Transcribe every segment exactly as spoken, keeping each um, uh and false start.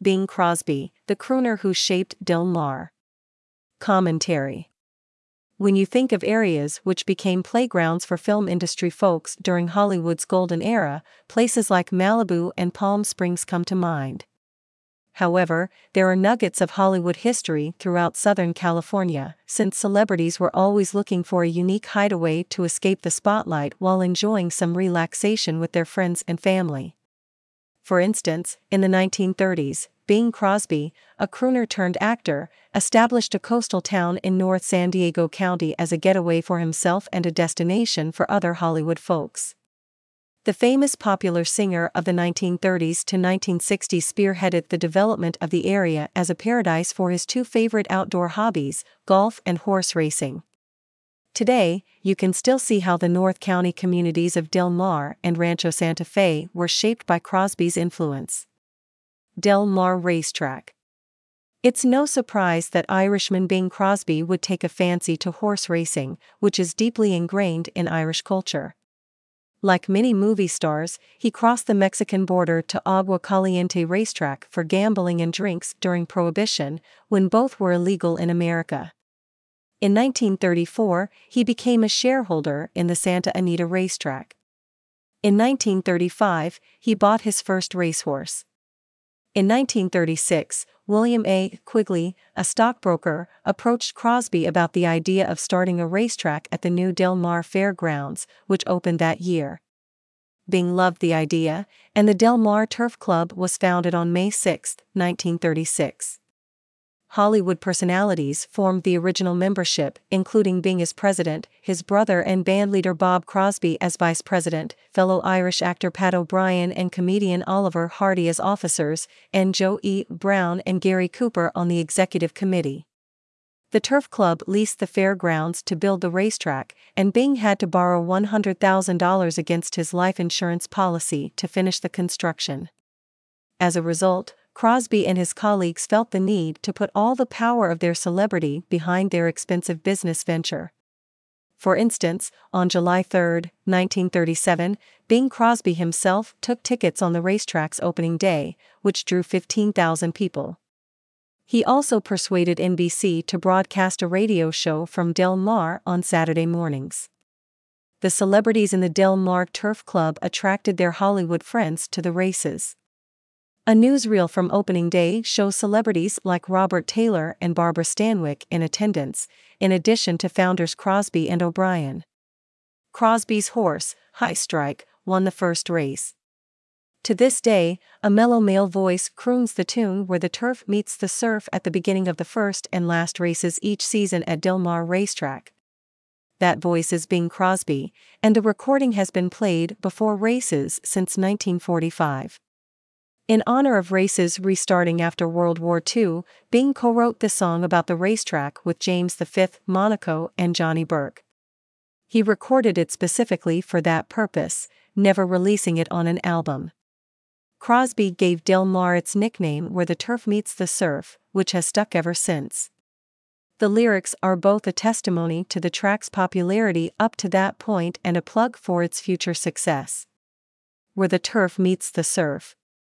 Bing Crosby, the crooner who shaped Del Mar. Commentary. When you think of areas which became playgrounds for film industry folks during Hollywood's golden era, places like Malibu and Palm Springs come to mind. However, there are nuggets of Hollywood history throughout Southern California, since celebrities were always looking for a unique hideaway to escape the spotlight while enjoying some relaxation with their friends and family. For instance, in the nineteen thirties, Bing Crosby, a crooner-turned-actor, established a coastal town in North San Diego County as a getaway for himself and a destination for other Hollywood folks. The famous popular singer of the nineteen thirties to nineteen sixties spearheaded the development of the area as a paradise for his two favorite outdoor hobbies, golf and horse racing. Today, you can still see how the North County communities of Del Mar and Rancho Santa Fe were shaped by Crosby's influence. Del Mar Racetrack. It's no surprise that Irishman Bing Crosby would take a fancy to horse racing, which is deeply ingrained in Irish culture. Like many movie stars, he crossed the Mexican border to Agua Caliente Racetrack for gambling and drinks during Prohibition, when both were illegal in America. In nineteen thirty-four, he became a shareholder in the Santa Anita Racetrack. In nineteen thirty-five, he bought his first racehorse. In nineteen thirty-six, William A. Quigley, a stockbroker, approached Crosby about the idea of starting a racetrack at the new Del Mar Fairgrounds, which opened that year. Bing loved the idea, and the Del Mar Turf Club was founded on May sixth, nineteen thirty-six. Hollywood personalities formed the original membership, including Bing as president, his brother and bandleader Bob Crosby as vice president, fellow Irish actor Pat O'Brien and comedian Oliver Hardy as officers, and Joe E. Brown and Gary Cooper on the executive committee. The Turf Club leased the fairgrounds to build the racetrack, and Bing had to borrow one hundred thousand dollars against his life insurance policy to finish the construction. As a result, Crosby and his colleagues felt the need to put all the power of their celebrity behind their expensive business venture. For instance, on July third, nineteen thirty-seven, Bing Crosby himself took tickets on the racetrack's opening day, which drew fifteen thousand people. He also persuaded N B C to broadcast a radio show from Del Mar on Saturday mornings. The celebrities in the Del Mar Turf Club attracted their Hollywood friends to the races. A newsreel from opening day shows celebrities like Robert Taylor and Barbara Stanwyck in attendance, in addition to founders Crosby and O'Brien. Crosby's horse, High Strike, won the first race. To this day, a mellow male voice croons the tune Where the Turf Meets the Surf at the beginning of the first and last races each season at Del Mar Racetrack. That voice is Bing Crosby, and the recording has been played before races since nineteen forty-five. In honor of races restarting after World War Two, Bing co-wrote the song about the racetrack with James the Fifth, Monaco, and Johnny Burke. He recorded it specifically for that purpose, never releasing it on an album. Crosby gave Del Mar its nickname Where the Turf Meets the Surf, which has stuck ever since. The lyrics are both a testimony to the track's popularity up to that point and a plug for its future success. Where the turf meets the surf.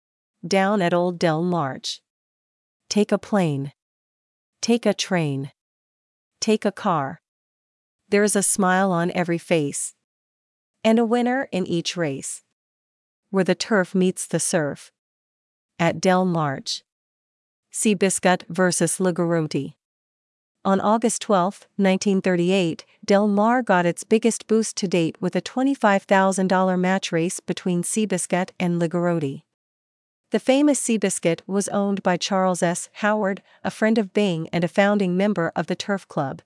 Down at Old Del March. Take a plane. Take a train. Take a car. There's a smile on every face. And a winner in each race. Where the turf meets the surf. At Del March. Seabiscuit versus Ligoroti. On August twelfth, nineteen thirty-eight, Del Mar got its biggest boost to date with a twenty-five thousand dollars match race between Seabiscuit and Ligoroti. The famous Seabiscuit was owned by Charles S. Howard, a friend of Bing and a founding member of the Turf Club.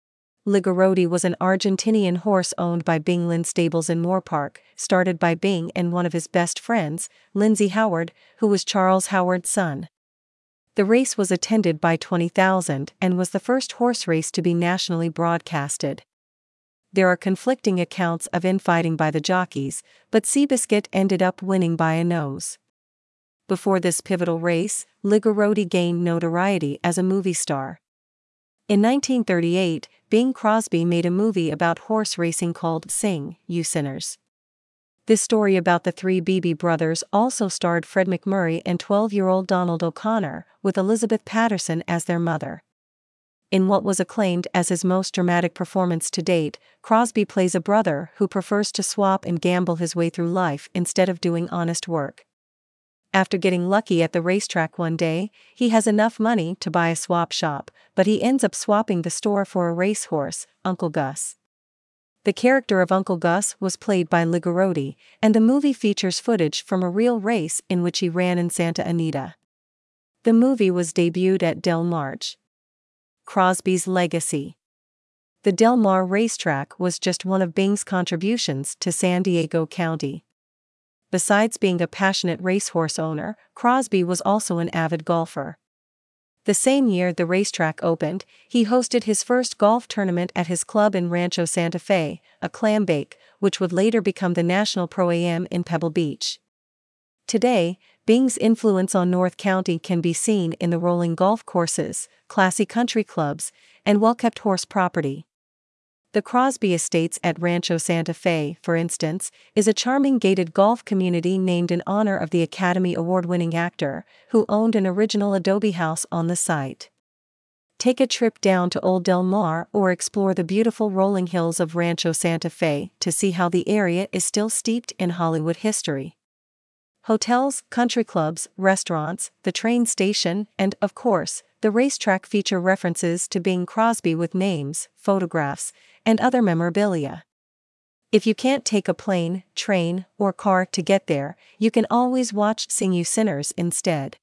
Ligoroti was an Argentinian horse owned by Bing Lynn Stables in Moorpark, started by Bing and one of his best friends, Lindsay Howard, who was Charles Howard's son. The race was attended by twenty thousand and was the first horse race to be nationally broadcasted. There are conflicting accounts of infighting by the jockeys, but Seabiscuit ended up winning by a nose. Before this pivotal race, Ligoroti gained notoriety as a movie star. In nineteen thirty-eight, Bing Crosby made a movie about horse racing called Sing, You Sinners. This story about the three Beebe brothers also starred Fred MacMurray and twelve-year-old Donald O'Connor, with Elizabeth Patterson as their mother. In what was acclaimed as his most dramatic performance to date, Crosby plays a brother who prefers to swap and gamble his way through life instead of doing honest work. After getting lucky at the racetrack one day, he has enough money to buy a swap shop, but he ends up swapping the store for a racehorse, Uncle Gus. The character of Uncle Gus was played by Ligorodi, and the movie features footage from a real race in which he ran in Santa Anita. The movie was debuted at Del March. Crosby's legacy. The Del Mar racetrack was just one of Bing's contributions to San Diego County. Besides being a passionate racehorse owner, Crosby was also an avid golfer. The same year the racetrack opened, he hosted his first golf tournament at his club in Rancho Santa Fe, a clambake, which would later become the National Pro-Am in Pebble Beach. Today, Bing's influence on North County can be seen in the rolling golf courses, classy country clubs, and well-kept horse property. The Crosby Estates at Rancho Santa Fe, for instance, is a charming gated golf community named in honor of the Academy Award-winning actor, who owned an original adobe house on the site. Take a trip down to Old Del Mar or explore the beautiful rolling hills of Rancho Santa Fe to see how the area is still steeped in Hollywood history. Hotels, country clubs, restaurants, the train station, and, of course, the racetrack feature references to Bing Crosby with names, photographs, and other memorabilia. If you can't take a plane, train, or car to get there, you can always watch Sing You Sinners instead.